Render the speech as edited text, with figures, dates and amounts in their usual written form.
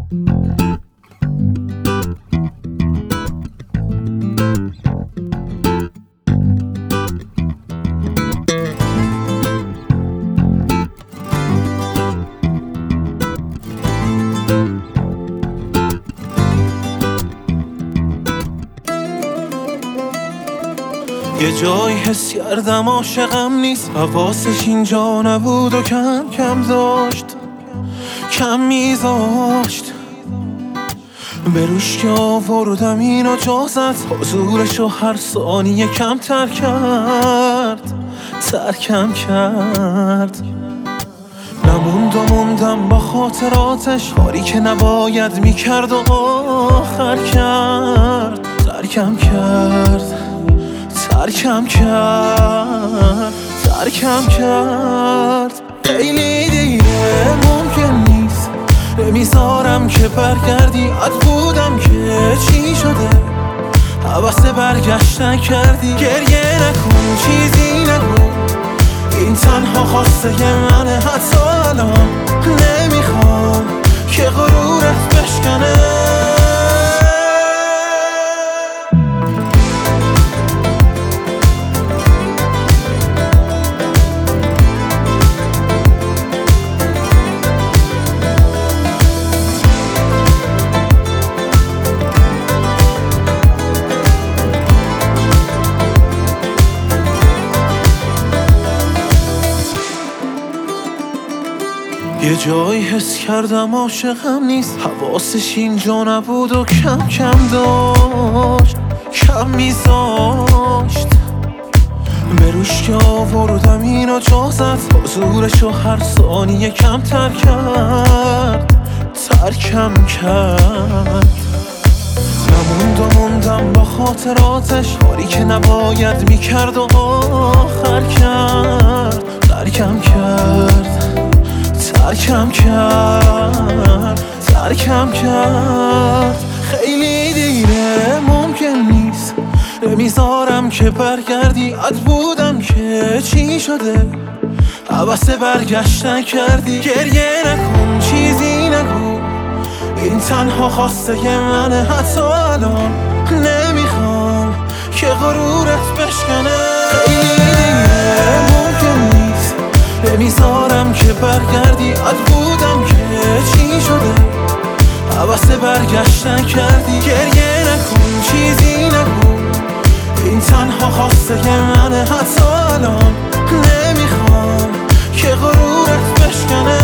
یه جایی حس کردم عاشقم نیست، حواسش اینجا نبود و کم کم داشت، کم میذاشت به روش که آوردم اینو جا زد، حضورشو هر ثانیه کمتر کرد، ترکم کرد. نموند و موندم با خاطراتش، کاری که نباید میکرد و آخر کرد، ترکم کرد، ترکم کرد، ترکم کرد. خیلی دیره ممکن نیست، نمیذارم که برگردی. اد بودم که چی شده، حوث برگشتن کردی. گریه نکن چیزی نگو، این تنها خواسته منه. حتی الان نمیخوام که غرورت بشکنه. یه جایی حس کردم عاشقم نیست، حواسش اینجا نبود و کم کم داشت، کم میذاشت به روش که آوردم اینو جا زد، حضورشو هر ثانیه کمتر کرد، ترکم کرد. نموند و موندم با خاطراتش، کاری که نباید میکرد و آخر کرد، ترکم کرد، ترکم کرد، ترکم کرد. خیلی دیره ممکن نیست، نمیذارم که برگردی. اد بودم که چی شده، حوث برگشتن کردی. گریه نکن چیزی نگو، این تنها خواسته منه. حتی الان نمیخوام که غرورت بشکنه. خیلی دیره ممکن نیست، نمیذارم که برگردی. اد بودم که چی شده، حوث برگشتن کردی. گریه نکن چیزی نگو، این تنها خواسته منه. حتی الان نمیخوام که غرورت بشکنه.